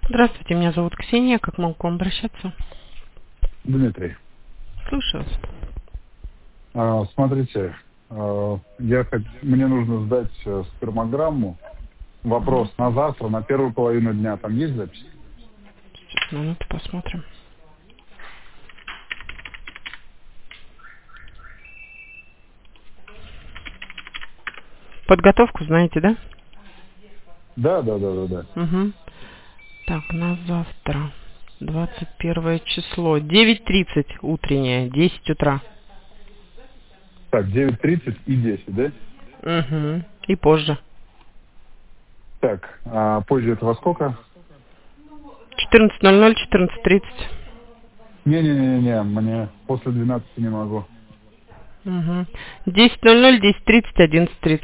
Здравствуйте, меня зовут Ксения. Как могу к вам обращаться? Дмитрий, Слушаю вас. смотрите, мне нужно сдать спермограмму. Вопрос на завтра, на первую половину дня. Там есть запись? Сейчас, минуту, посмотрим. Подготовку знаете, да? Да. Угу. Так, на завтра. 21 число. 9:30 утреннее, 10 утра. Так, 9:30 и 10, да? Угу. И позже. Так, а позже это во сколько? 14:00, 14:30. Не, мне после 12 не могу. Угу. 10:00, 10:30, 11:30.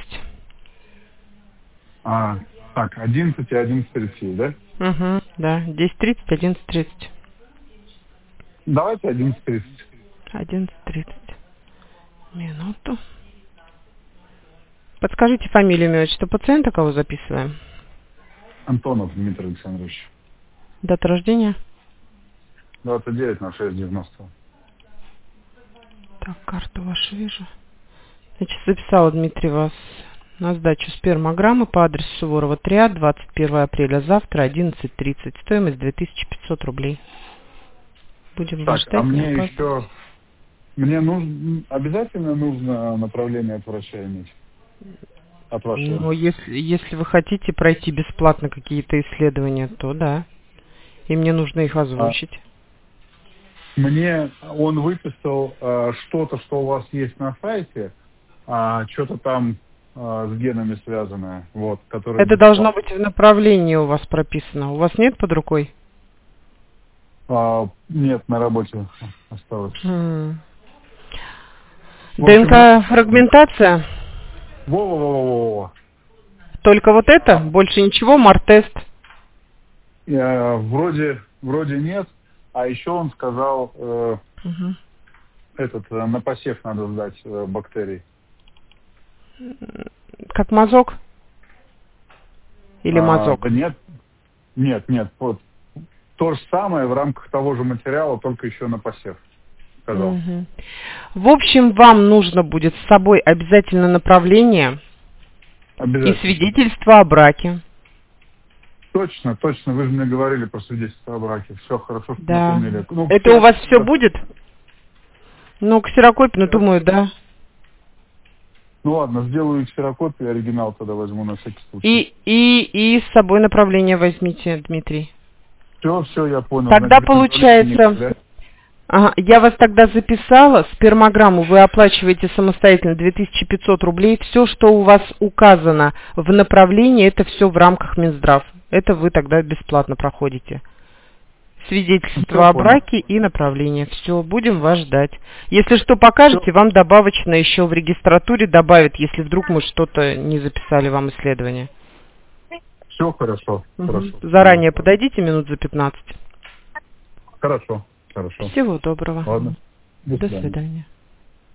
Так, 11 и 11:30, да? Угу, да. 10:30, 11:30. Давайте 11:30. 11:30. Минуту. Подскажите фамилию, имя, отчество пациента, кого записываем? Антонов Дмитрий Александрович. Дата рождения? 29/06/90. Так, карту вашу вижу. Значит, записала Дмитрий вас на сдачу спермограммы по адресу Суворова 3А, 21 апреля, завтра, 11:30. Стоимость 2500 рублей. Будем вас Так, ждать, не мне опаздывайте. еще... Обязательно нужно направление от врача иметь? От вашего? Ну, если вы хотите пройти бесплатно какие-то исследования, то да. И мне нужно их озвучить. Мне он выписал что-то, что у вас есть на сайте, что-то там с генами связанное, вот, которое Это должно быть в направлении у вас прописано. У вас нет под рукой? нет, на работе осталось. ДНК-фрагментация? Во. Только вот это? Больше ничего? Мар-тест? Вроде нет, а еще он сказал, на посев надо сдать бактерий. Как мазок? Или мазок? Да нет, вот. То же самое в рамках того же материала, только еще на посев. Сказал. В общем, вам нужно будет с собой обязательно направление и свидетельство о браке. Точно, вы же мне говорили про свидетельство о браке. Все хорошо, что напомнили. Это у вас все будет? Ну, ксерокопию, думаю, да. Ну ладно, сделаю ксерокопию, оригинал тогда возьму на всякий случай. И с собой направление возьмите, Дмитрий. Все, я понял. Тогда получается... Ага, я вас тогда записала, спермограмму вы оплачиваете самостоятельно 2500 рублей. Все, что у вас указано в направлении, это все в рамках Минздрав. Это вы тогда бесплатно проходите. Свидетельство о браке и направление. Все, будем вас ждать. Если что покажете, вам добавочно еще в регистратуре добавят, если вдруг мы что-то не записали вам исследование. Все хорошо. Заранее подойдите минут за 15. Хорошо. Всего доброго. Ладно. До свидания.